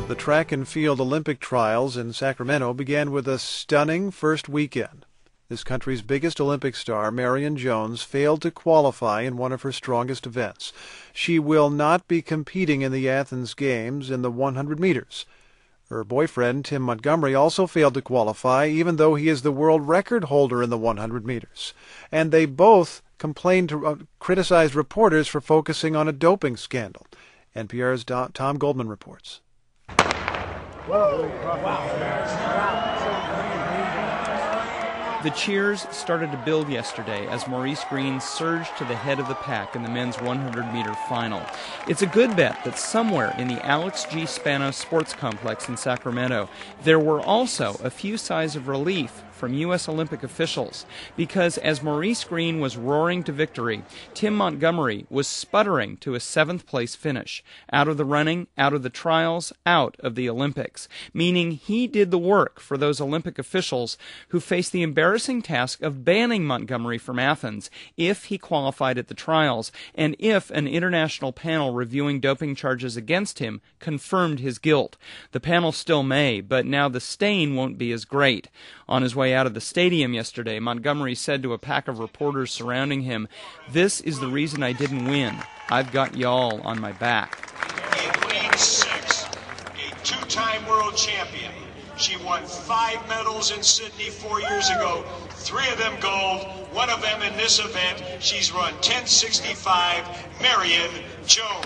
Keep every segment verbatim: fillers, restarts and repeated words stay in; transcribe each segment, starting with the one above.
The track and field Olympic trials in Sacramento began with a stunning first weekend. This country's biggest Olympic star, Marion Jones, failed to qualify in one of her strongest events. She will not be competing in the Athens Games in the one hundred meters. Her boyfriend, Tim Montgomery, also failed to qualify, even though he is the world record holder in the one hundred meters. And they both complained to uh, criticized reporters for focusing on a doping scandal. N P R's Do- Tom Goldman reports. The cheers started to build yesterday as Maurice Greene surged to the head of the pack in the men's one hundred meter final. It's a good bet that somewhere in the Alex G. Spanos Sports Complex in Sacramento, there were also a few sighs of relief from U S Olympic officials, because as Maurice Greene was roaring to victory, Tim Montgomery was sputtering to a seventh place finish, out of the running, out of the trials, out of the Olympics, meaning he did the work for those Olympic officials who faced the embarrassing task of banning Montgomery from Athens if he qualified at the trials, and if an international panel reviewing doping charges against him confirmed his guilt. The panel still may, but now the stain won't be as great. On his way out of the stadium yesterday, Montgomery said to a pack of reporters surrounding him, "This is the reason I didn't win. I've got y'all on my back." In lane six, a two-time world champion. She won five medals in Sydney four years ago, three of them gold, one of them in this event. She's run ten sixty-five, Marion Jones.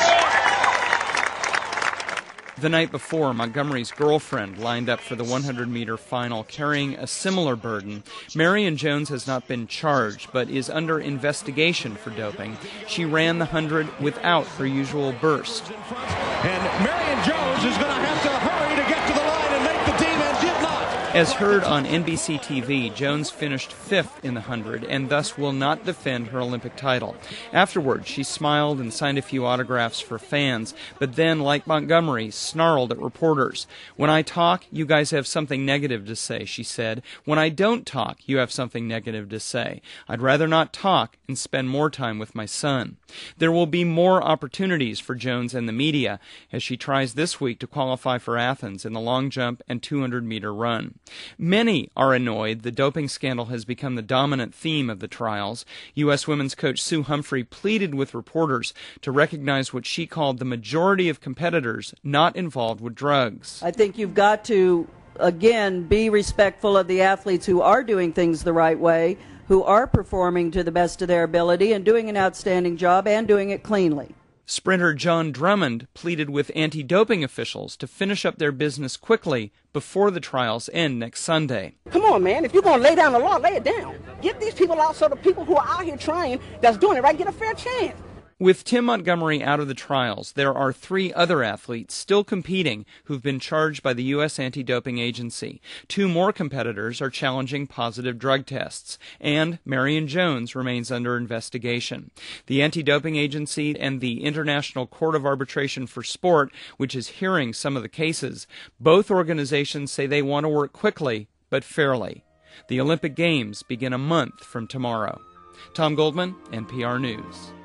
The night before, Montgomery's girlfriend lined up for the one hundred meter final carrying a similar burden. Marion Jones has not been charged, but is under investigation for doping. She ran the one hundred without her usual burst. And Marion Jones is going to have to hurry to get to the line and make the team, and did not. As heard on N B C T V, Jones finished fifth in the one hundred and thus will not defend her Olympic title. Afterwards, she smiled and signed a few autographs for fans, but then, like Montgomery, snarled at reporters. "When I talk, you guys have something negative to say," she said. "When I don't talk, you have something negative to say. I'd rather not talk and spend more time with my son." There will be more opportunities for Jones and the media as she tries this week to qualify for Athens in the long jump and two hundred meter run. Many are annoyed the doping scandal has become the dominant theme of the trials. U S women's coach Sue Humphrey pleaded with reporters to recognize what she called the majority of competitors not involved with drugs. I think you've got to, again, be respectful of the athletes who are doing things the right way, who are performing to the best of their ability and doing an outstanding job and doing it cleanly. Sprinter John Drummond pleaded with anti-doping officials to finish up their business quickly before the trials end next Sunday. Come on, man. If you're going to lay down the law, lay it down. Get these people out so the people who are out here trying, that's doing it right, get a fair chance. With Tim Montgomery out of the trials, there are three other athletes still competing who've been charged by the U S Anti-Doping Agency. Two more competitors are challenging positive drug tests, and Marion Jones remains under investigation. The Anti-Doping Agency and the International Court of Arbitration for Sport, which is hearing some of the cases, both organizations say they want to work quickly but fairly. The Olympic Games begin a month from tomorrow. Tom Goldman, N P R News.